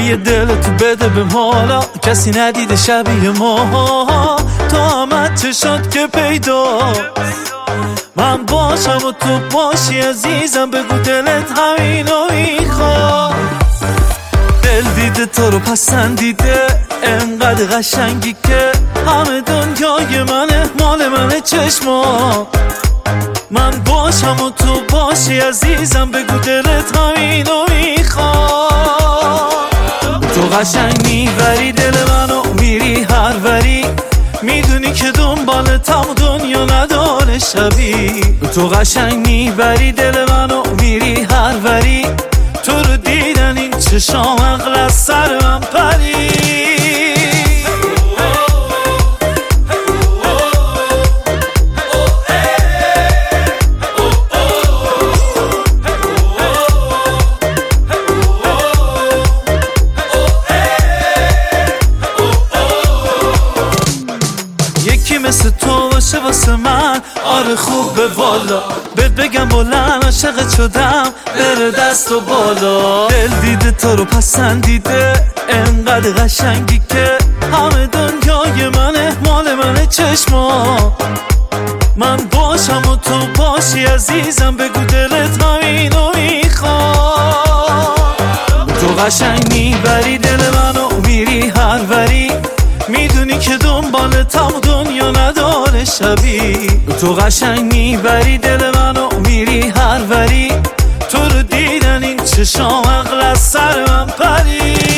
یه دل تو بده به حالا، کسی ندیده شبیه ما. تو آمد چه شد که پیدا من باشم و تو باشی عزیزم، بگو دلت همینو میخواد. دل دیده تو رو پسندیده، انقدر قشنگی که همه دنیای منه، مال منه چشما. من باشم و تو باشی عزیزم، بگو دلت همینو میخواد. تو قشنگ میبری دل منو، میری هر وری، میدونی که دنبالتم و دنیا نداره شبیه. تو قشنگ میبری دل منو، میری هر وری، تو رو دیدن این چشام عقل از سر من پری. یکی مثل تو باشه واسه من، آره خوبه والا، بهت بگم بلند عاشقت شدم، بره دست و بالا. دل دیده تو رو پسندیده، انقدر قشنگی که همه دنیای منه، مال منه چشما. من باشم و تو باشی عزیزم، بگو دلت همینو میخواد. تو قشنگ میبری دل منو، میری هر وری، میدونی که دنبالتم و دنیا نداره شبیه. تو قشنگ میبری دل منو، میری هر وری، تو رو دیدن این چشام عقل از سر من پری.